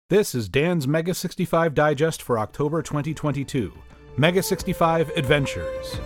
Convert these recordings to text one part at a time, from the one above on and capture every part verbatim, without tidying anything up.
This is Dan's Mega sixty-five Digest for October twenty twenty-two. Mega sixty-five Adventures.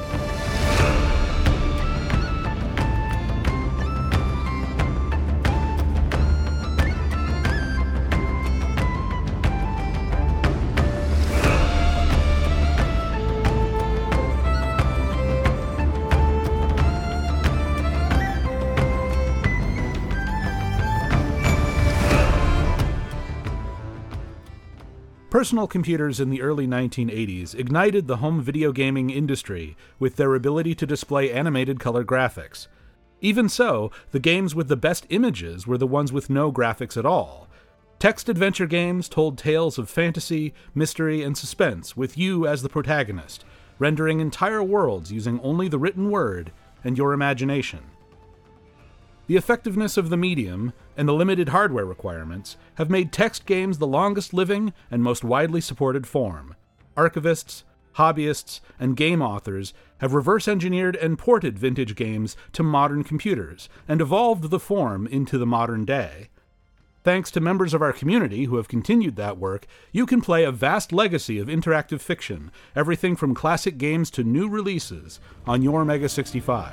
Personal computers in the early nineteen eighties ignited the home video gaming industry with their ability to display animated color graphics. Even so, the games with the best images were the ones with no graphics at all. Text adventure games told tales of fantasy, mystery, and suspense with you as the protagonist, rendering entire worlds using only the written word and your imagination. The effectiveness of the medium and the limited hardware requirements have made text games the longest living and most widely supported form. Archivists, hobbyists, and game authors have reverse-engineered and ported vintage games to modern computers and evolved the form into the modern day. Thanks to members of our community who have continued that work, you can play a vast legacy of interactive fiction, everything from classic games to new releases, on your Mega sixty-five.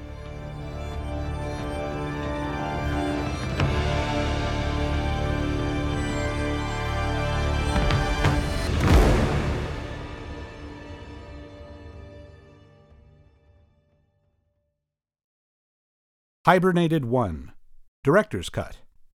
Hibernated one. Director's Cut.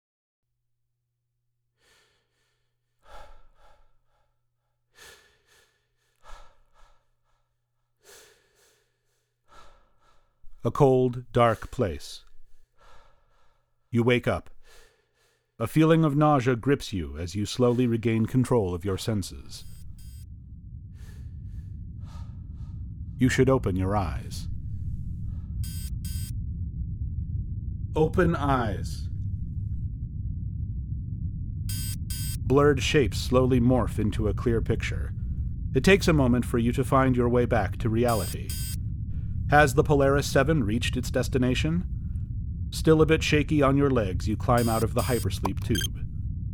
A cold, dark place. You wake up. A feeling of nausea grips you as you slowly regain control of your senses. You should open your eyes. Open eyes. Blurred shapes slowly morph into a clear picture. It takes a moment for you to find your way back to reality. Has the Polaris seven reached its destination? Still a bit shaky on your legs, you climb out of the hypersleep tube.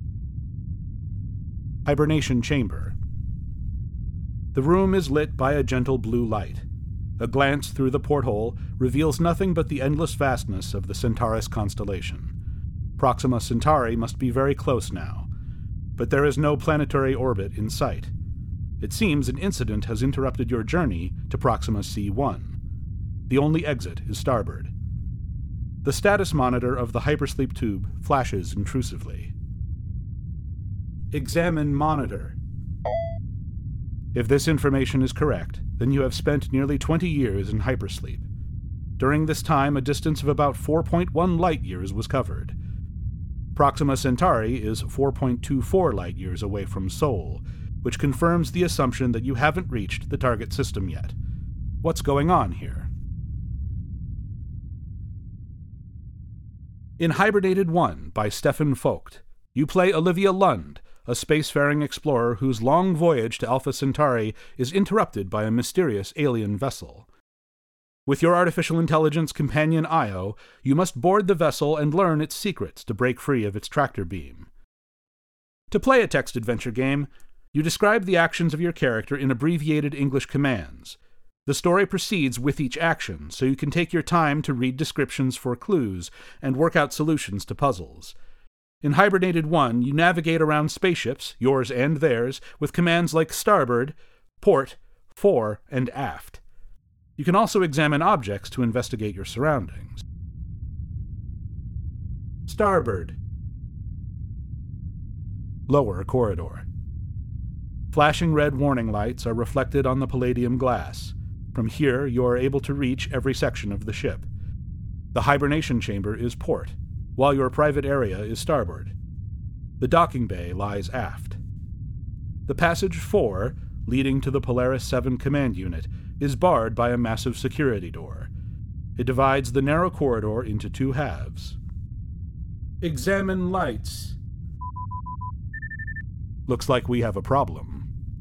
Hibernation chamber. The room is lit by a gentle blue light. A glance through the porthole reveals nothing but the endless vastness of the Centaurus constellation. Proxima Centauri must be very close now, but there is no planetary orbit in sight. It seems an incident has interrupted your journey to Proxima C one. The only exit is starboard. The status monitor of the hypersleep tube flashes intrusively. Examine monitor. If this information is correct, then you have spent nearly twenty years in hypersleep. During this time, a distance of about four point one light-years was covered. Proxima Centauri is four point two four light-years away from Sol, which confirms the assumption that you haven't reached the target system yet. What's going on here? In Hibernated one by Stefan Vogt, you play Olivia Lund, a spacefaring explorer whose long voyage to Alpha Centauri is interrupted by a mysterious alien vessel. With your artificial intelligence companion Io, you must board the vessel and learn its secrets to break free of its tractor beam. To play a text adventure game, you describe the actions of your character in abbreviated English commands. The story proceeds with each action, so you can take your time to read descriptions for clues and work out solutions to puzzles. In Hibernated one, you navigate around spaceships, yours and theirs, with commands like starboard, port, fore, and aft. You can also examine objects to investigate your surroundings. Starboard. Lower corridor. Flashing red warning lights are reflected on the palladium glass. From here, you are able to reach every section of the ship. The hibernation chamber is port, while your private area is starboard. The docking bay lies aft. The passage four, leading to the Polaris seven command unit, is barred by a massive security door. It divides the narrow corridor into two halves. Examine lights. Looks like we have a problem.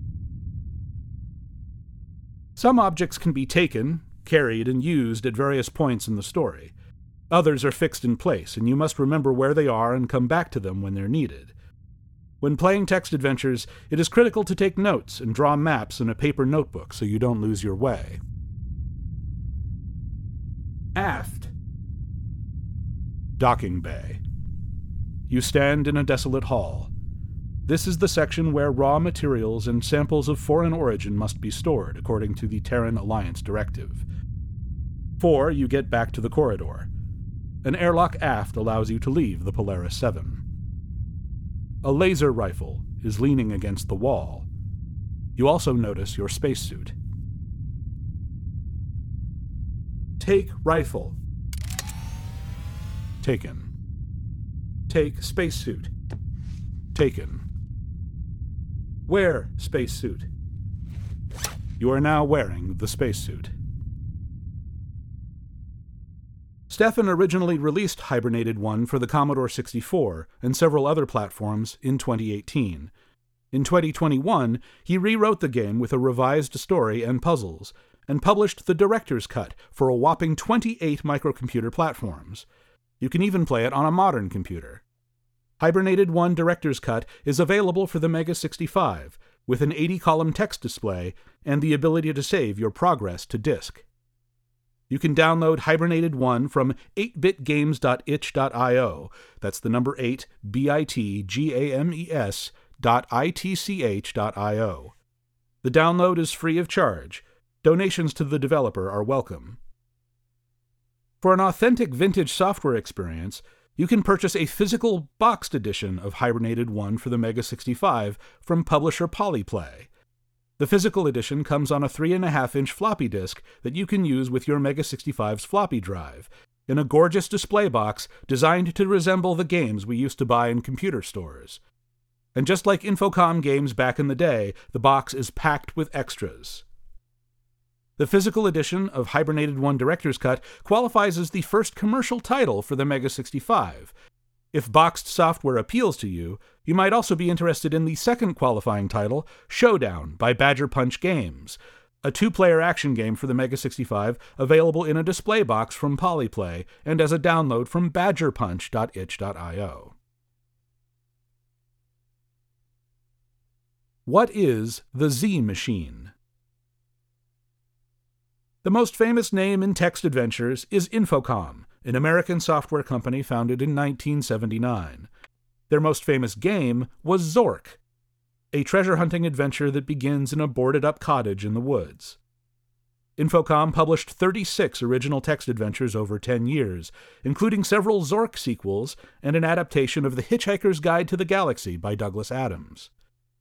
Some objects can be taken, carried, and used at various points in the story. Others are fixed in place, and you must remember where they are and come back to them when they're needed. When playing text adventures, it is critical to take notes and draw maps in a paper notebook so you don't lose your way. Aft. Docking bay. You stand in a desolate hall. This is the section where raw materials and samples of foreign origin must be stored, according to the Terran Alliance directive. Four, you get back to the corridor. An airlock aft allows you to leave the Polaris seven. A laser rifle is leaning against the wall. You also notice your spacesuit. Take rifle. Taken. Take spacesuit. Taken. Wear spacesuit. You are now wearing the spacesuit. Stefan originally released Hibernated one for the Commodore sixty-four and several other platforms in twenty eighteen. In twenty twenty-one, he rewrote the game with a revised story and puzzles, and published the Director's Cut for a whopping twenty-eight microcomputer platforms. You can even play it on a modern computer. Hibernated one Director's Cut is available for the Mega sixty-five, with an eighty column text display and the ability to save your progress to disk. You can download Hibernated one from eight bit games dot itch dot io. That's the number eight, B I T G A M E S dot I T C H dot I O. The download is free of charge. Donations to the developer are welcome. For an authentic vintage software experience, you can purchase a physical boxed edition of Hibernated one for the Mega sixty-five from publisher Polyplay. The physical edition comes on a three point five inch floppy disk that you can use with your Mega sixty-five's floppy drive, in a gorgeous display box designed to resemble the games we used to buy in computer stores. And just like Infocom games back in the day, the box is packed with extras. The physical edition of Hibernated one Director's Cut qualifies as the first commercial title for the Mega sixty-five. If boxed software appeals to you, you might also be interested in the second qualifying title, Showdown by Badger Punch Games, a two-player action game for the Mega sixty-five available in a display box from Polyplay and as a download from badger punch dot itch dot io. What is the Z Machine? The most famous name in text adventures is Infocom, an American software company founded in nineteen seventy-nine. Their most famous game was Zork, a treasure-hunting adventure that begins in a boarded-up cottage in the woods. Infocom published thirty-six original text adventures over ten years, including several Zork sequels and an adaptation of The Hitchhiker's Guide to the Galaxy by Douglas Adams.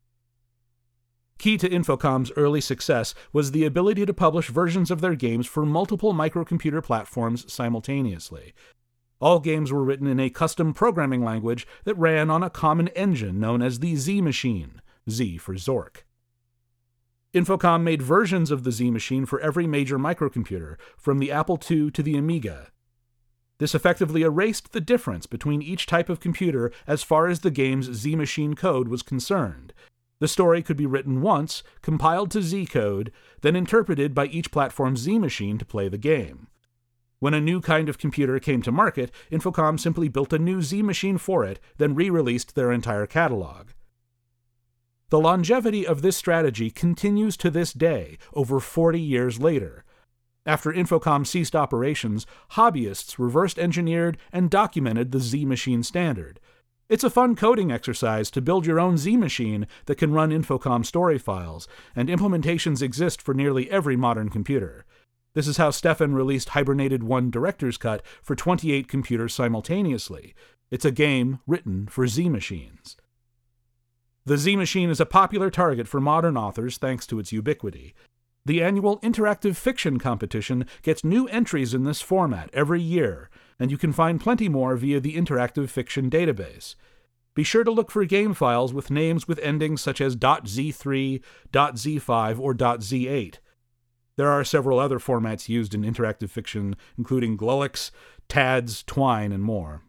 Key to Infocom's early success was the ability to publish versions of their games for multiple microcomputer platforms simultaneously. All games were written in a custom programming language that ran on a common engine known as the Z Machine, Z for Zork. Infocom made versions of the Z Machine for every major microcomputer, from the Apple two to the Amiga. This effectively erased the difference between each type of computer as far as the game's Z Machine code was concerned. The story could be written once, compiled to Z code, then interpreted by each platform's Z machine to play the game. When a new kind of computer came to market, Infocom simply built a new Z machine for it, then re-released their entire catalog. The longevity of this strategy continues to this day, over forty years later. After Infocom ceased operations, hobbyists reverse-engineered and documented the Z machine standard. It's a fun coding exercise to build your own Z machine that can run Infocom story files, and implementations exist for nearly every modern computer. This is how Stefan released Hibernated one Director's Cut for twenty-eight computers simultaneously. It's a game written for Z machines. The Z machine is a popular target for modern authors thanks to its ubiquity. The annual Interactive Fiction competition gets new entries in this format every year, and you can find plenty more via the Interactive Fiction database. Be sure to look for game files with names with endings such as .z three, .z five, or .z eight. There are several other formats used in Interactive Fiction, including Glulix, T A D S, Twine, and more.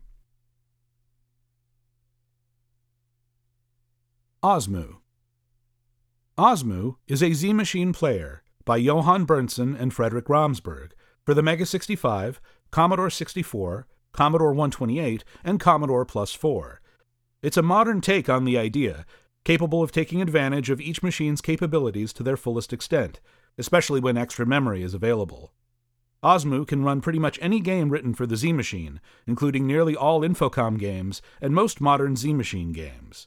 Osmu. Osmu is a Z machine player by Johan Berntsen and Frederick Romsberg for the Mega sixty-five, Commodore sixty-four, Commodore one twenty-eight, and Commodore Plus four. It's a modern take on the idea, capable of taking advantage of each machine's capabilities to their fullest extent, especially when extra memory is available. Osmu can run pretty much any game written for the Z Machine, including nearly all Infocom games and most modern Z Machine games.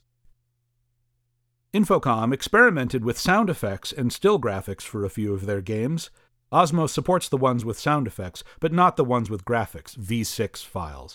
Infocom experimented with sound effects and still graphics for a few of their games. Osmo supports the ones with sound effects, but not the ones with graphics, V six files.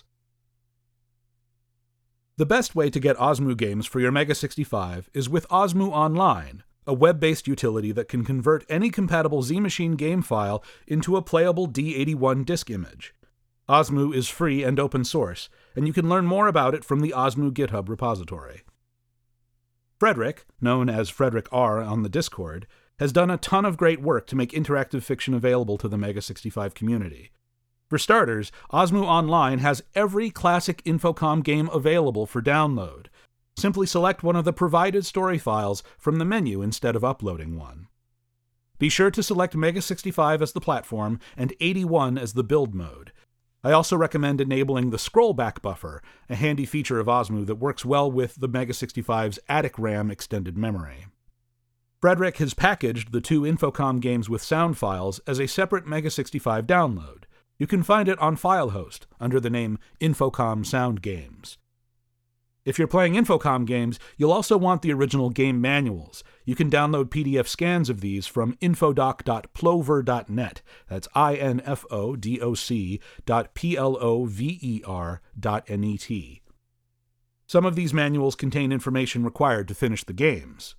The best way to get Osmu games for your Mega sixty-five is with Osmu Online, a web-based utility that can convert any compatible Z Machine game file into a playable D eighty-one disk image. Osmu is free and open source, and you can learn more about it from the Osmu GitHub repository. Frederick, known as Frederick R on the Discord, has done a ton of great work to make interactive fiction available to the Mega sixty-five community. For starters, Osmu Online has every classic Infocom game available for download. Simply select one of the provided story files from the menu instead of uploading one. Be sure to select Mega sixty-five as the platform and eighty-one as the build mode. I also recommend enabling the scrollback buffer, a handy feature of Osmu that works well with the Mega sixty-five's Attic RAM extended memory. Frederick has packaged the two Infocom games with sound files as a separate Mega sixty-five download. You can find it on FileHost under the name Infocom Sound Games. If you're playing Infocom games, you'll also want the original game manuals. You can download P D F scans of these from infodoc dot plover dot net. That's I N F O D O C dot P L O V E R dot N E T. Some of these manuals contain information required to finish the games.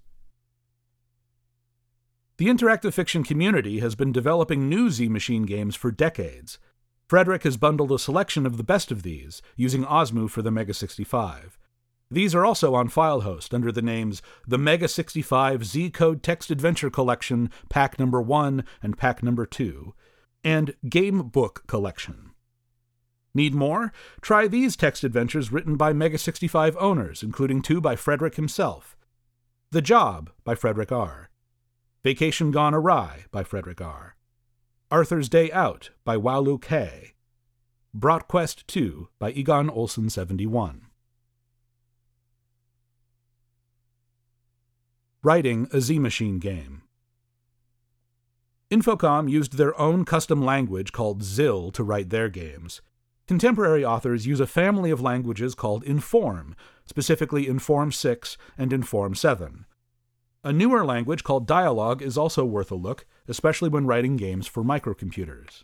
The interactive fiction community has been developing new Z Machine games for decades. Frederick has bundled a selection of the best of these, using Osmu for the Mega sixty-five. These are also on FileHost under the names the Mega sixty-five Z-Code Text Adventure Collection, Pack Number one and Pack Number two, and Game Book Collection. Need more? Try these text adventures written by Mega sixty-five owners, including two by Frederick himself. The Job by Frederick R. Vacation Gone Awry by Frederick R. Arthur's Day Out by Walu K. Bratquest two by Egon Olsen seventy-one. Writing a Z Machine game. Infocom used their own custom language called Zil to write their games. Contemporary authors use a family of languages called Inform, specifically Inform six and Inform seven. A newer language called Dialog is also worth a look, especially when writing games for microcomputers.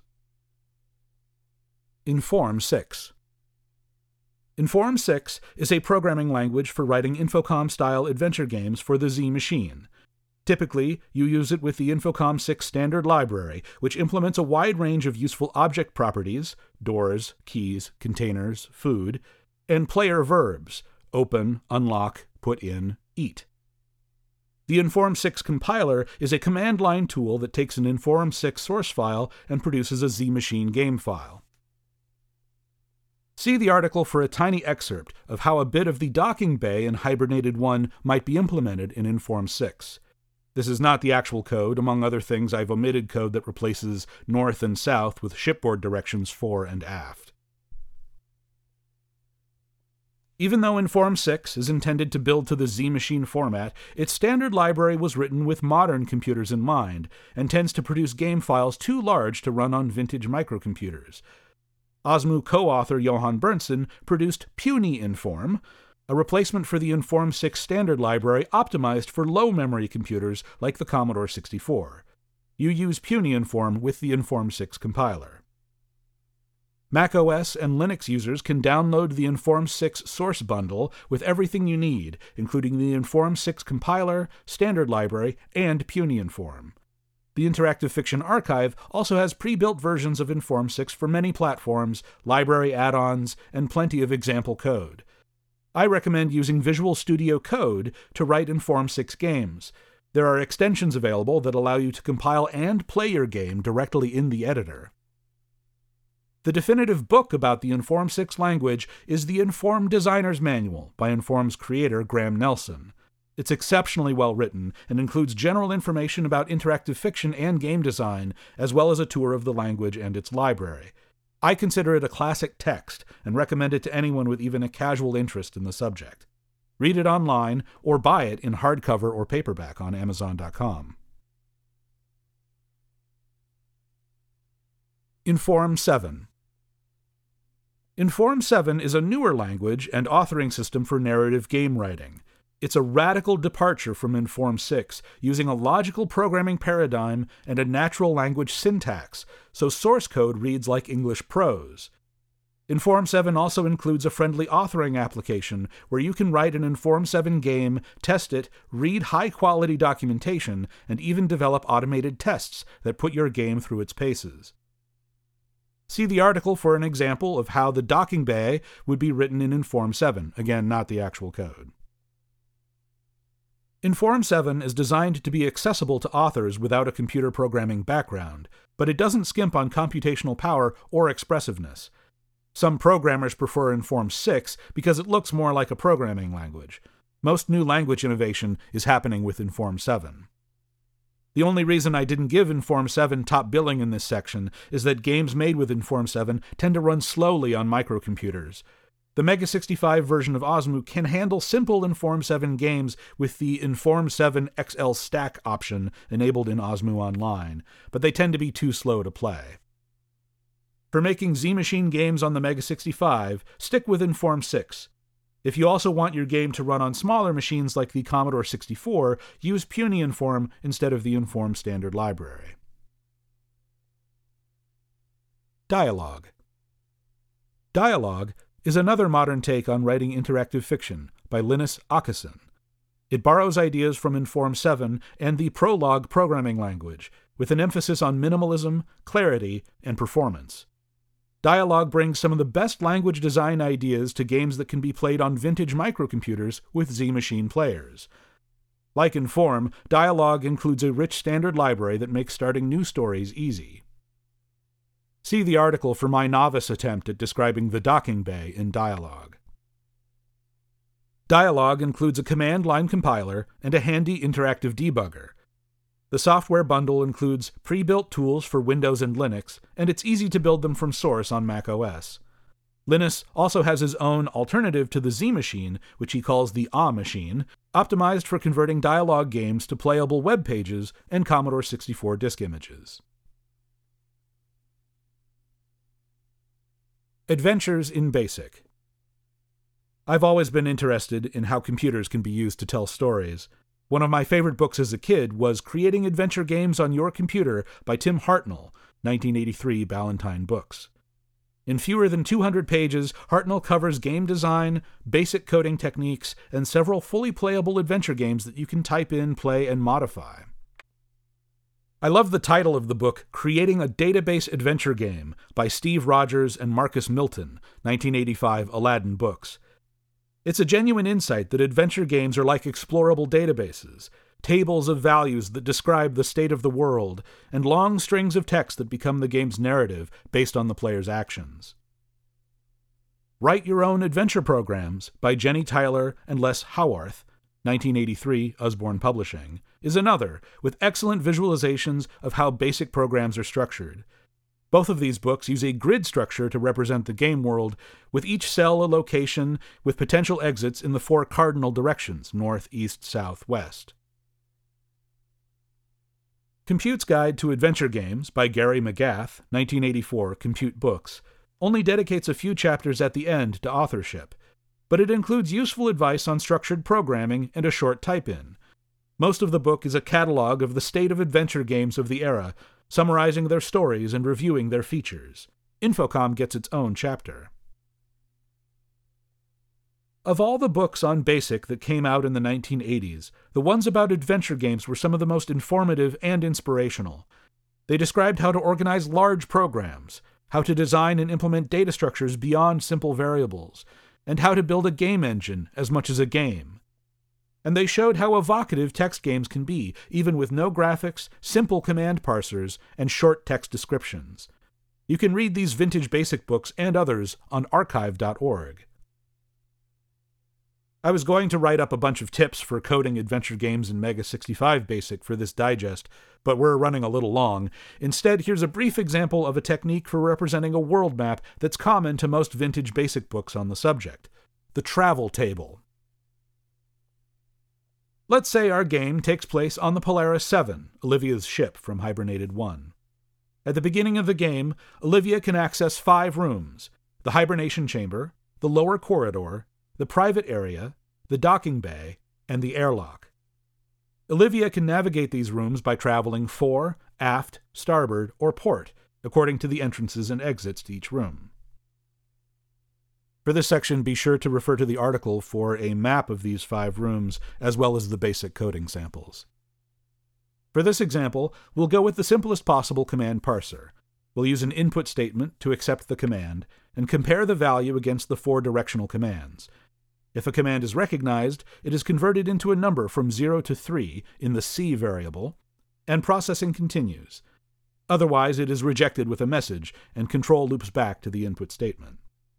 Inform six. Inform six is a programming language for writing Infocom-style adventure games for the Z Machine. Typically, you use it with the Infocom six standard library, which implements a wide range of useful object properties, doors, keys, containers, food, and player verbs, open, unlock, put in, eat. The Inform six compiler is a command-line tool that takes an Inform six source file and produces a Z Machine game file. See the article for a tiny excerpt of how a bit of the docking bay in Hibernated one might be implemented in Inform six. This is not the actual code. Among other things, I've omitted code that replaces north and south with shipboard directions fore and aft. Even though Inform six is intended to build to the Z Machine format, its standard library was written with modern computers in mind, and tends to produce game files too large to run on vintage microcomputers. Osmu co-author Johan Berntsen produced Puny Inform, a replacement for the Inform six standard library optimized for low-memory computers like the Commodore sixty-four. You use Puny Inform with the Inform six compiler. macOS and Linux users can download the Inform six source bundle with everything you need, including the Inform six compiler, standard library, and Puny Inform. The Interactive Fiction Archive also has pre-built versions of Inform six for many platforms, library add-ons, and plenty of example code. I recommend using Visual Studio Code to write Inform six games. There are extensions available that allow you to compile and play your game directly in the editor. The definitive book about the Inform six language is the Inform Designer's Manual by Inform's creator Graham Nelson. It's exceptionally well written and includes general information about interactive fiction and game design, as well as a tour of the language and its library. I consider it a classic text and recommend it to anyone with even a casual interest in the subject. Read it online or buy it in hardcover or paperback on Amazon dot com. Inform seven. Inform seven is a newer language and authoring system for narrative game writing. It's a radical departure from Inform six, using a logical programming paradigm and a natural language syntax, so source code reads like English prose. Inform seven also includes a friendly authoring application where you can write an Inform seven game, test it, read high-quality documentation, and even develop automated tests that put your game through its paces. See the article for an example of how the docking bay would be written in Inform seven, again, not the actual code. Inform seven is designed to be accessible to authors without a computer programming background, but it doesn't skimp on computational power or expressiveness. Some programmers prefer Inform six because it looks more like a programming language. Most new language innovation is happening with Inform seven. The only reason I didn't give Inform seven top billing in this section is that games made with Inform seven tend to run slowly on microcomputers. The Mega sixty-five version of Osmo can handle simple Inform seven games with the Inform seven X L Stack option enabled in Osmo Online, but they tend to be too slow to play. For making Z-Machine games on the Mega sixty-five, stick with Inform six. If you also want your game to run on smaller machines like the Commodore sixty-four, use PuniInform instead of the Inform standard library. Dialogue. Dialogue is another modern take on writing interactive fiction by Linus Åkesson. It borrows ideas from Inform seven and the Prolog programming language, with an emphasis on minimalism, clarity, and performance. Dialogue brings some of the best language design ideas to games that can be played on vintage microcomputers with Z-Machine players. Like Inform, Dialogue includes a rich standard library that makes starting new stories easy. See the article for my novice attempt at describing the docking bay in Dialogue. Dialogue includes a command-line compiler and a handy interactive debugger. The software bundle includes pre-built tools for Windows and Linux, and it's easy to build them from source on macOS. Linus also has his own alternative to the Z-Machine, which he calls the A-Machine, optimized for converting Dialogue games to playable web pages and Commodore sixty-four disk images. Adventures in BASIC. I've always been interested in how computers can be used to tell stories. One of my favorite books as a kid was Creating Adventure Games on Your Computer by Tim Hartnell, nineteen eighty-three Ballantine Books. In fewer than two hundred pages, Hartnell covers game design, basic coding techniques, and several fully playable adventure games that you can type in, play, and modify. I love the title of the book, Creating a Database Adventure Game, by Steve Rogers and Marcus Milton, nineteen eighty-five Aladdin Books. It's a genuine insight that adventure games are like explorable databases, tables of values that describe the state of the world, and long strings of text that become the game's narrative based on the player's actions. Write Your Own Adventure Programs by Jenny Tyler and Les Howarth, nineteen eighty-three Usborne Publishing, is another, with excellent visualizations of how basic programs are structured. Both of these books use a grid structure to represent the game world, with each cell a location with potential exits in the four cardinal directions, north, east, south, west. Compute's Guide to Adventure Games by Gary McGath, nineteen eighty-four Compute Books, only dedicates a few chapters at the end to authorship, but it includes useful advice on structured programming and a short type-in. Most of the book is a catalog of the state of adventure games of the era, summarizing their stories and reviewing their features. Infocom gets its own chapter. Of all the books on BASIC that came out in the nineteen eighties, the ones about adventure games were some of the most informative and inspirational. They described how to organize large programs, how to design and implement data structures beyond simple variables, and how to build a game engine as much as a game. And they showed how evocative text games can be, even with no graphics, simple command parsers, and short text descriptions. You can read these vintage BASIC books and others on archive dot org. I was going to write up a bunch of tips for coding adventure games in Mega sixty-five BASIC for this digest, but we're running a little long. Instead, here's a brief example of a technique for representing a world map that's common to most vintage BASIC books on the subject: the travel table. Let's say our game takes place on the Polaris seven, Olivia's ship from Hibernated one. At the beginning of the game, Olivia can access five rooms: the hibernation chamber, the lower corridor, the private area, the docking bay, and the airlock. Olivia can navigate these rooms by traveling fore, aft, starboard, or port, according to the entrances and exits to each room. For this section, be sure to refer to the article for a map of these five rooms, as well as the basic coding samples. For this example, we'll go with the simplest possible command parser. We'll use an input statement to accept the command, and compare the value against the four directional commands. If a command is recognized, it is converted into a number from zero to three in the C variable, and processing continues. Otherwise, it is rejected with a message, and control loops back to the input statement.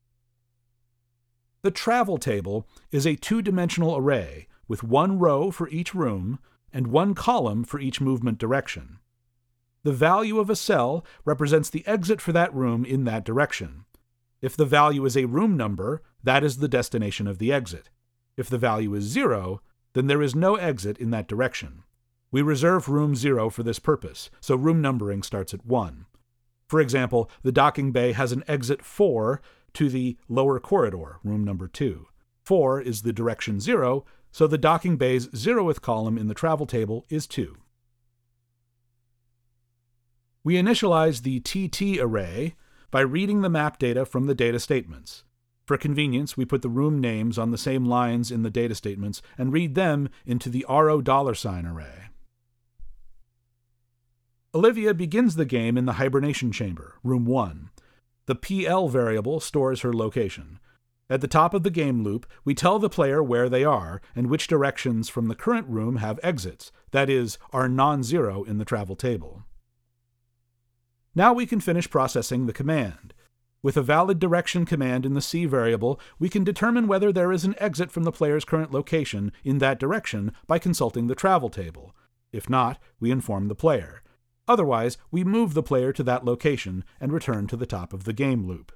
The travel table is a two-dimensional array with one row for each room and one column for each movement direction. The value of a cell represents the exit for that room in that direction. If the value is a room number, that is the destination of the exit. If the value is zero, then there is no exit in that direction. We reserve room zero for this purpose, so room numbering starts at one. For example, the docking bay has an exit four to the lower corridor, room number two. four is the direction zero, so the docking bay's zeroth column in the travel table is two. We initialize the T T array by reading the map data from the data statements. For convenience, we put the room names on the same lines in the data statements and read them into the R O dollar sign array. Olivia begins the game in the hibernation chamber, room one. The P L variable stores her location. At the top of the game loop, we tell the player where they are and which directions from the current room have exits, that is, are non-zero in the travel table. Now we can finish processing the command. With a valid direction command in the C variable, we can determine whether there is an exit from the player's current location in that direction by consulting the travel table. If not, we inform the player. Otherwise, we move the player to that location and return to the top of the game loop.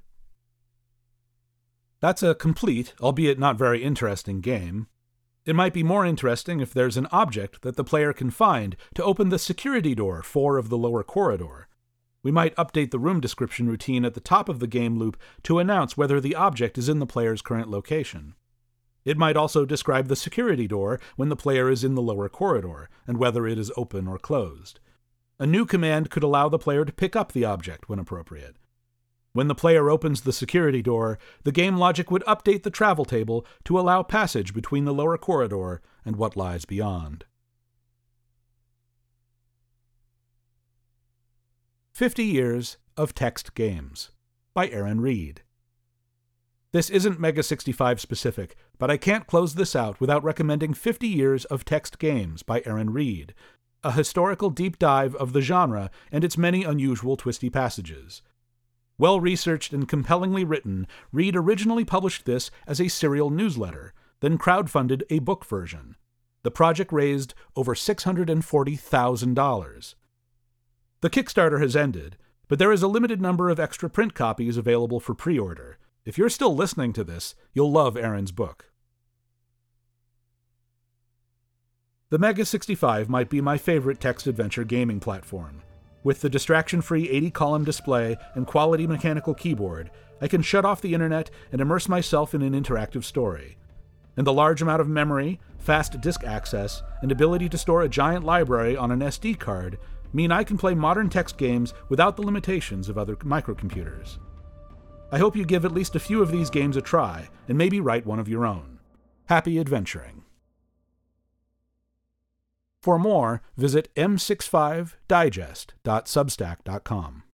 That's a complete, albeit not very interesting game. It might be more interesting if there's an object that the player can find to open the security door four of the lower corridor. We might update the room description routine at the top of the game loop to announce whether the object is in the player's current location. It might also describe the security door when the player is in the lower corridor, and whether it is open or closed. A new command could allow the player to pick up the object when appropriate. When the player opens the security door, the game logic would update the travel table to allow passage between the lower corridor and what lies beyond. Fifty Years of Text Games by Aaron Reed. This isn't Mega sixty-five specific, but I can't close this out without recommending Fifty Years of Text Games by Aaron Reed, a historical deep dive of the genre and its many unusual twisty passages. Well-researched and compellingly written, Reed originally published this as a serial newsletter, then crowdfunded a book version. The project raised over six hundred forty thousand dollars. The Kickstarter has ended, but there is a limited number of extra print copies available for pre-order. If you're still listening to this, you'll love Aaron's book. The Mega sixty-five might be my favorite text-adventure gaming platform. With the distraction-free eighty column display and quality mechanical keyboard, I can shut off the internet and immerse myself in an interactive story. And the large amount of memory, fast disk access, and ability to store a giant library on an S D card mean I can play modern text games without the limitations of other microcomputers. I hope you give at least a few of these games a try, and maybe write one of your own. Happy adventuring. For more, visit m sixty-five digest dot substack dot com.